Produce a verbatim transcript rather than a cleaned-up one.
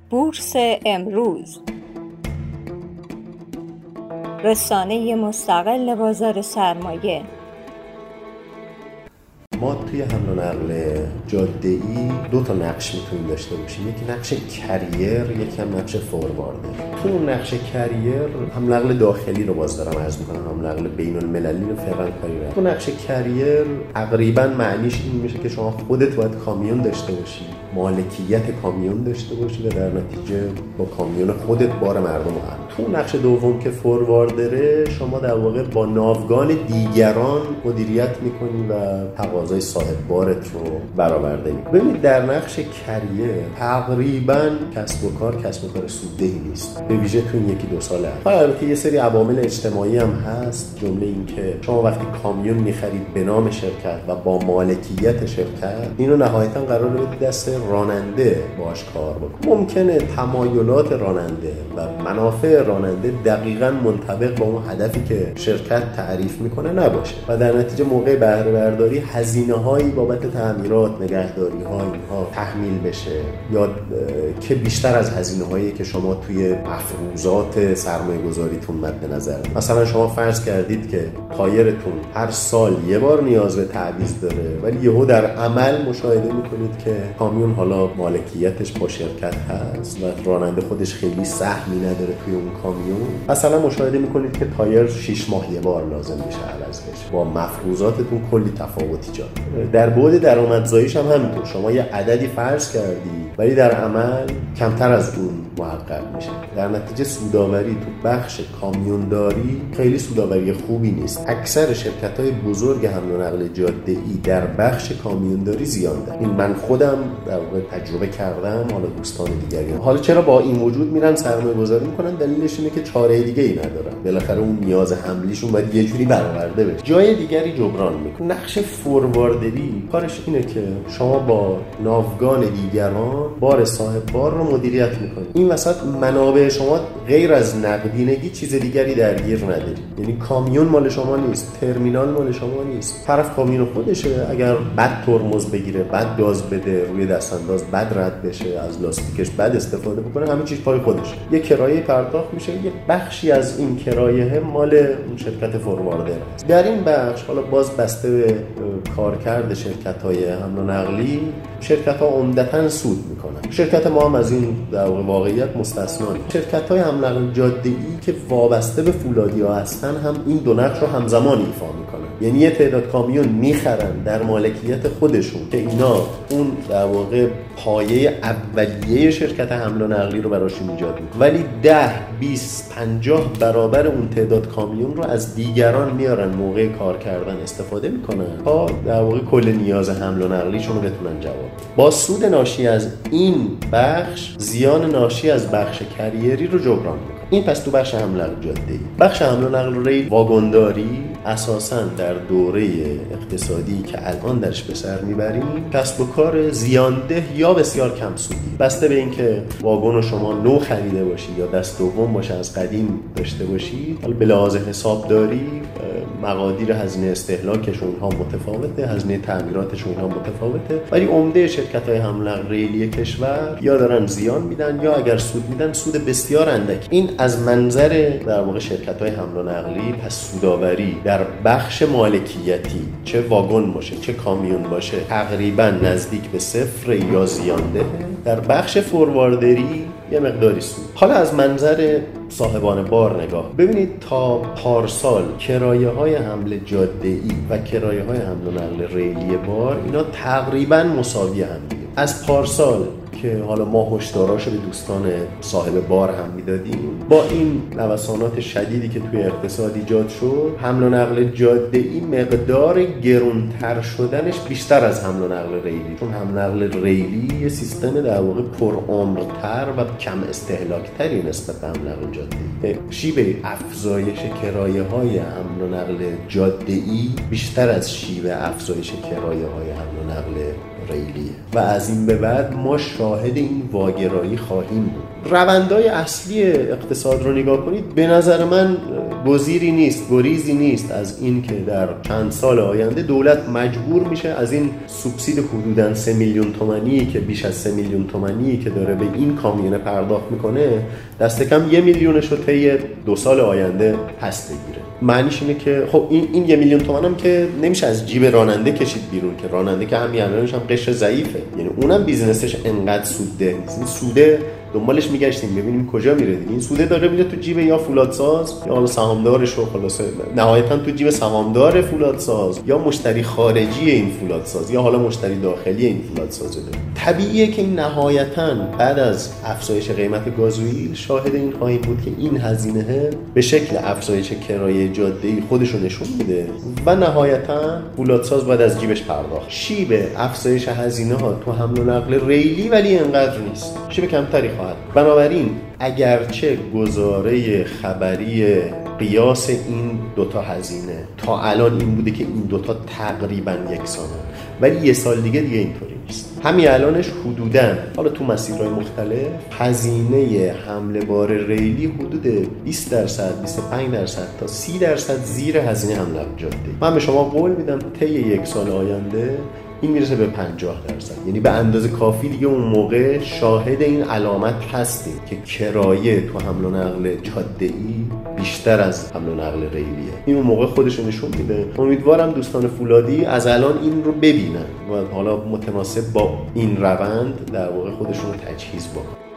بورس امروز، رسانه مستقل بازار سرمایه. ما توی حمل و نقل جاده‌ای دو تا نقش میتونیم داشته باشیم، یکی نقش کریر، یکی هم نقش فوروارده. تو اون نقش کریر حمل و نقل داخلی رو باز دارم عرض میکنم، حمل و نقل بین المللی رو فعلا کاری ندارم. تو نقش کریر تقریبا معنیش این میشه که شما خودت باید کامیون داشته باشی، مالکیت کامیون داشته باشی و در نتیجه با کامیون خودت بار مردم رو حمل. تو نقش دوم که فورواردره، شما در واقع با ناوگان دیگران مدیریت میکنی و تقاضای صاحب بارت رو برآورده میکنی. ببینید در نقش کریه تقریبا کسب و کار کسب و کار سوددهی نیست، به ویژه تو این یکی دو ساله. البته یه سری عوامل اجتماعی هم هست، جمله این که شما وقتی کامیون میخرید به نام شرکت و با مالکیت شرکت، اینو نهایتا قرار بدید دست راننده باش کار بکنه. ممکنه تمایلات راننده و منافع راننده دقیقاً منطبق با اون هدفی که شرکت تعریف میکنه نباشه و در نتیجه موقع بهره برداری هزینه‌هایی بابت تعمیرات، نگهداری‌ها اینها تحمیل بشه، یا که بیشتر از هزینه‌هایی که شما توی مفروضات سرمایه‌گذاریتون مد نظر. مثلا شما فرض کردید که تایرتون هر سال یه بار نیاز به تعویض داره، ولی یهو در عمل مشاهده میکنید که کامیون حالا مالکیتش با شرکت هست و راننده خودش خیلی سهمی نداره توی اون کامیون. مثلا مشاهده میکنید که تایر شش ماه یه بار لازم میشه عوض بشه، با مفروضاتتون کلی تفاوت ایجاد. در بعد درآمدزاییش هم همینطور، شما یه عددی فرض کردی ولی در عمل کمتر از اون محقق میشه. در نتیجه سوداوری تو بخش کامیونداری خیلی سوداوری خوبی نیست. اکثر شرکت‌های بزرگ حمل و نقل جاده‌ای در بخش کامیونداری زیان دارن. این من خودم در واقع تجربه کردم، حالا دوستان دیگری هم. حالا چرا با این وجود میرن سرمایه گذاری میکنن؟ دلیلش اینه که چاره دیگه ای ندارن. بالاخره اون نیاز حملیشون باید یه جوری برآورده بشه، جای دیگری جبران میکنه. نقش فورواردری کارش اینه که شما با ناوگان دیگران بار صاحب بار رو مدیریت میکنید. این وسط منابع شما غیر از نقدینگی چیز دیگری درگیر ندارید. یعنی کامیون مال شما نیست، ترمینال مال شما نیست. طرف کامیون خودشه، اگر بد ترمز بگیره، بد گاز بده، روی دست انداز بد رد بشه، از لاستیکش بد استفاده بکنه، همه چیز پای خودشه. یه کرایه پرداخت میشه، یه بخشی از این کرایه مال اون شرکت فورواردر است. در این بخش حالا باز بسته به کارکرد شرکت‌های حمل و نقلی، شرکت‌ها عمدتاً سود میکنن. شرکت ما هم از این در واقعیت مستثنا نیست. شرکت‌های حمل و نقل جاده‌ای که وابسته به فولادی‌ها هستن هم این دو نقش رو همزمان ایفا میکنن. یعنی یه تعداد کامیون میخرن در مالکیت خودشون که اینا اون در واقع پایه اولیه شرکت حمل و نقلی رو براشون ایجاد میکنن، ولی ده، بیست، پنجاه برابر اون تعداد کامیون رو از دیگران میارن، موقع کار کردن استفاده میکنن تا در واقع کل نیاز حمل و نقلیشون رو بتونن جواب بدن. با سود ناشی از این بخش، زیان ناشی از بخش کریری رو جبران میکنن. این پس تو بخش حمل و نقل جاده‌ای. بخش حمل و نقل ریل واگنداری اساساً در دوره اقتصادی که الان درش به سر میبریم کسب و کار زیانده یا بسیار کم سودی، بسته به اینکه واگن رو شما نو خریده باشید یا دست دوم باشه از قدیم داشته باشید. حالا به لحاظ حسابداری مقادیر هزینه استهلاکش اونها متفاوته، هزینه تعمیراتش اونها متفاوته، ولی عمده شرکت‌های حمل و نقل ریلی کشور یا دارن زیان میدن یا اگر سود میدن سود بسیار اندک. این از منظر در واقع شرکت‌های حمل و نقلی پس سوداوری در بخش مالکیتی، چه واگن باشه چه کامیون باشه، تقریبا نزدیک به صفر یا زیانده. در بخش فورواردری یه مقداری سود. حالا از منظر صاحبان بار نگاه ببینید، تا پارسال کرایه‌های حمل جاده‌ای و کرایه‌های حمل و نقل ریلی بار اینا تقریبا مساوی هم دیگه. از پارسال که حالا ما هشداراشو به دوستان صاحب بار هم میدادیم، با این نوسانات شدیدی که توی اقتصاد ایجاد شد، حمل و نقل جاده‌ای مقدار گرانتر شدنش بیشتر از حمل و نقل ریلی، چون حمل و نقل ریلی یه سیستم در واقع پرعمرتر و کم استهلاکتری نسبت به حمل و نقل جاده‌ای. شیوه افزایش کرایه‌های حمل و نقل جاده‌ای بیشتر از شیوه افزایش کرایه‌های حمل و نقل ریلی و از این به بعد ما شاهد این واگرایی خواهیم بود. روندهای اصلی اقتصاد رو نگاه کنید، به نظر من گزیری نیست، گریزی نیست از این که در چند سال آینده دولت مجبور میشه از این سوبسید حدوداً سه میلیون تومانی که بیش از سه میلیون تومانی که داره به این کامیونه پرداخت میکنه دست کم یه میلیونش رو طی دو سال آینده پس بگیره. معنیش اینه که خب این این یه میلیون تومان هم که نمیشه از جیب راننده کشید بیرون، که راننده که همین الانش هم قشر ضعیفه، یعنی اونم بیزنسش انقدر سوده نیست. این سوده دنبالش میگشتیم ببینیم کجا میره دیگه. این سوده داره میره تو جیب یا فولادساز یا حالا سهامدارش رو، خلاصه نهایتا تو جیب سهامدار فولادساز یا مشتری خارجی این فولادساز یا حالا مشتری داخلی این فولادساز. طبیعیه که این نهایتا بعد از افزایش قیمت گازوئیل شاهد این خواهیم بود که این هزینه به شکل افزایش کرایه جاده‌ای خودش رو نشون میده و نهایتا فولادساز باید از جیبش پرداخت. شیب افزایش هزینه ها تو حمل و نقل ریلی ولی انقدر نیست، شیب کمتری خواهد. بنابراین اگرچه گزاره خبری قیاس این دوتا هزینه تا الان این بوده که این دوتا تقریبا یکسانه، ولی یه سال دیگه دیگه اینطوری نیست. همین الانش حدوداً حالا تو مسیرهای مختلف هزینه حمل بار ریلی حدود بیست درصد، بیست و پنج درصد تا سی درصد زیر هزینه حمل جاده. من به شما قول میدم طی یک سال آینده این میرسه به پنجاه درصد، یعنی به اندازه کافی دیگه اون موقع شاهد این علامت هستیم که کرایه تو حمل و نقل جاده‌ای بیشتر از حمل و نقل ریلیه. این اون موقع خودش نشون میده. امیدوارم دوستان فولادی از الان این رو ببینن و حالا متناسب با این روند در واقع خودشون رو تجهیز بکنن.